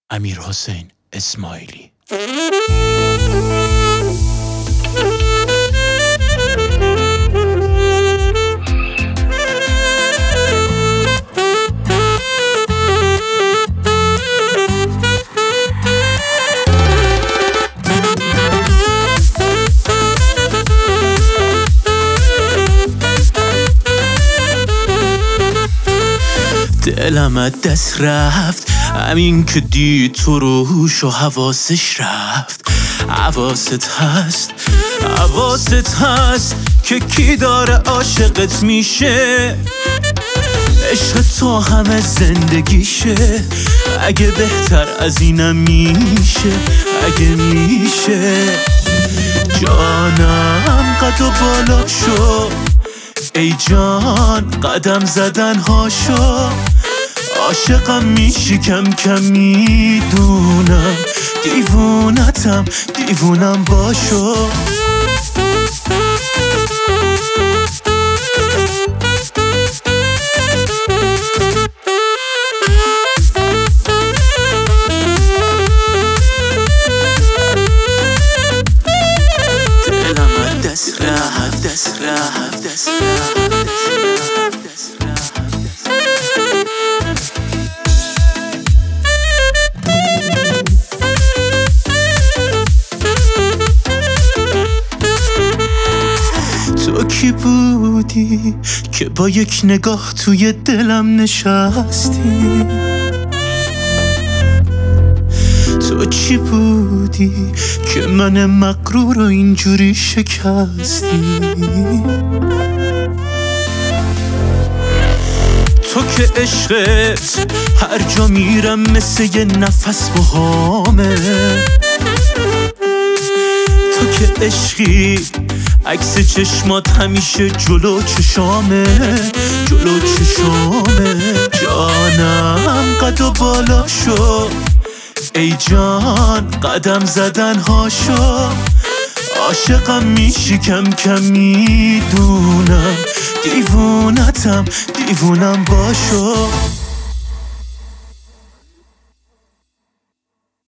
امیرحسین اسماعیلی. دلم از دست رفت همین که دید تو روش و حواسش رفت. حواست هست که کی داره عاشقت میشه. عشق تو همه زندگیشه، اگه بهتر از اینم میشه، اگه میشه. جانم قد و بالا شو ای جان، قدم زدن هاشو. عاشقم میشی کم کم میدونم، دیوونم باشو. دلم دست رفت تو کی بودی که با یک نگاه توی دلم نشستی؟ تو چی بودی که من مغرور رو اینجوری شکستی؟ تو که عشقت هر جا میرم مثل یه نفس باهامه. تو که عشقی عکس چشمات همیشه جلو چشامه. جانم قد و بالا شو ای جان، قدم زدن هاشو. عاشقم میشی کم کم میدونم، دیوونم باشو.